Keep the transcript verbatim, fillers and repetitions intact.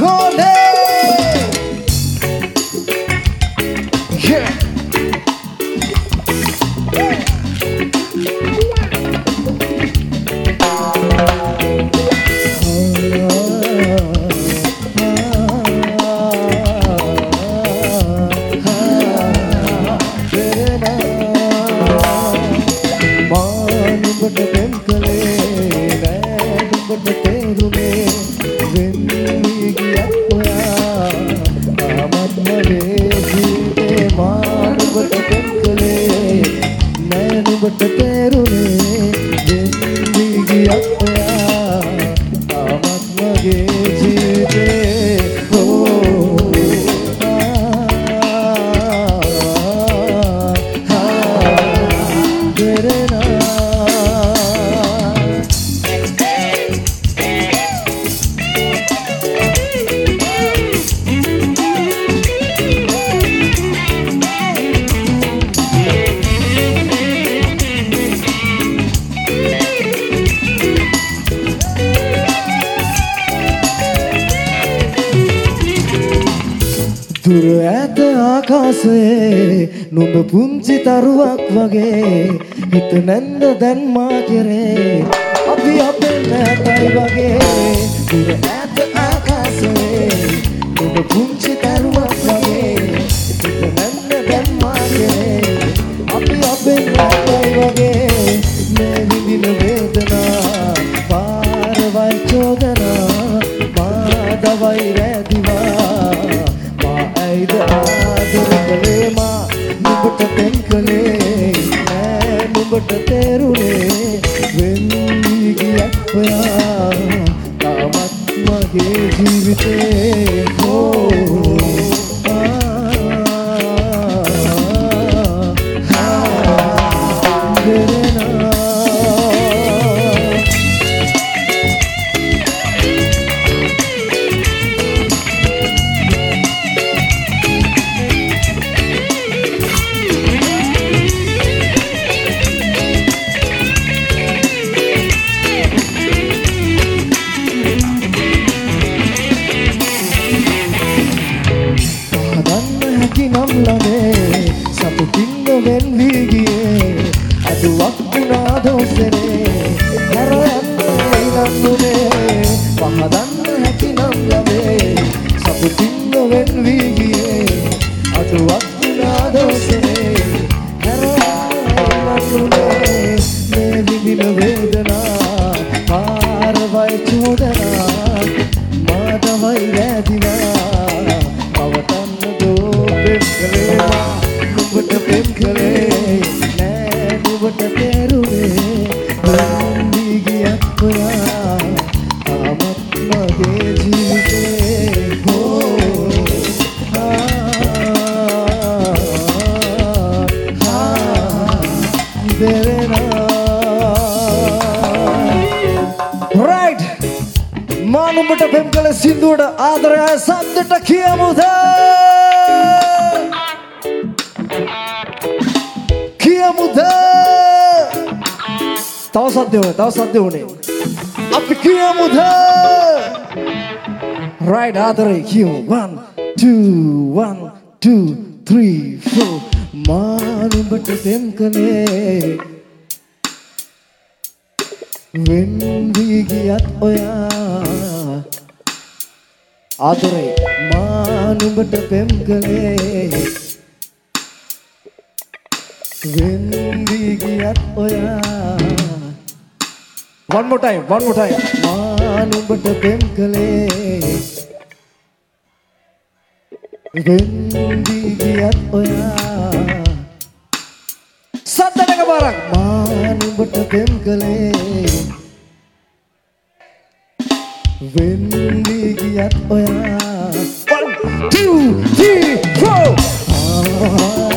Kone. Yeah. දුර ඇත ආකාශයේ නුඹ පුංචි තරුවක් වගේ හිත නැන්ද දැන් මා කෙරේ අපි අපේ නැතයි වගේ දුර ඇත ආකාශයේ නුඹ පුංචි තරුවක් වගේ හිත නැන්ද දැන් මා කෙරේ අපි අපේ නැතයි වගේ මේ විඳින වේදනා පාරවල් චෝදනා මාදවයි රැදිවා ආදරකලේ මා නුඹට දෙන්කලේ නෑ නුඹට තේරුනේ වෙන්නේ ගියක් ඔයා තාමත් මගේ ජීවිතේ හෝ නුඹට පෙම් කළ සින්දුවට ආදරය සද්දට කියමුද කියමුද තව සද්ද ඕනේ තව සද්ද ඕනේ අපි කියමුද right ආදරය කියමු one two one two three four මා නුඹට පෙම් කළේ වෙන් වී ගියත් ඔයා ආදරේ මා නුඹට පෙම් කළේ වෙන් වී ගියත් ඔයා one more time one more time මා නුඹට පෙම් කළේ වෙන් වී ගියත් ඔයා සද්දනක බරක් මා නුඹට පෙම් කළේ වෙන් වී ගියත් ඔයා one two three four